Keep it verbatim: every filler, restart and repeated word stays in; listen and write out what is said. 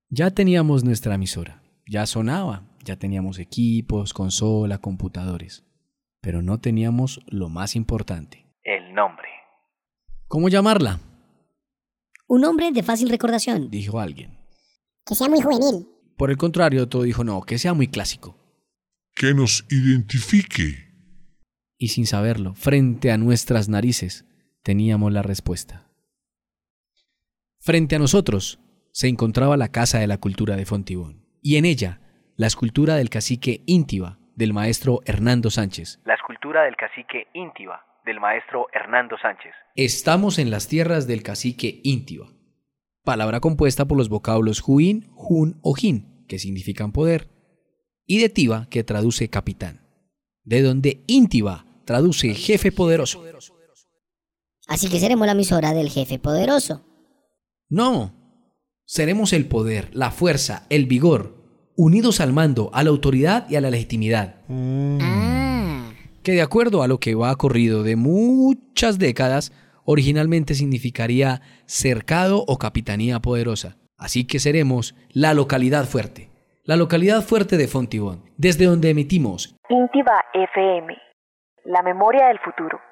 Ya teníamos nuestra emisora, ya sonaba, ya teníamos equipos, consola, computadores, pero no teníamos lo más importante. El nombre. ¿Cómo llamarla?, Un nombre de fácil recordación. dijo alguien. Que sea muy juvenil. Por el contrario, otro dijo no, que sea muy clásico. Que nos identifique. Y sin saberlo, frente a nuestras narices, teníamos la respuesta. Frente a nosotros se encontraba la Casa de la Cultura de Fontibón, y en ella la escultura del cacique Íntiva del maestro Hernando Sánchez. La escultura del cacique Íntiva del maestro Hernando Sánchez. Estamos en las tierras del cacique Íntiva, palabra compuesta por los vocablos juín, jun o jin, que significan poder, y de tiva, que traduce capitán, de donde Íntiva traduce jefe poderoso. Así que seremos la emisora del jefe poderoso. No, seremos el poder, la fuerza, el vigor, unidos al mando, a la autoridad y a la legitimidad. Mm. Ah. Que de acuerdo a lo que va corrido de muchas décadas, originalmente significaría cercado o capitanía poderosa. Así que seremos la localidad fuerte, la localidad fuerte de Fontibón, desde donde emitimos Íntiva F M, la memoria del futuro.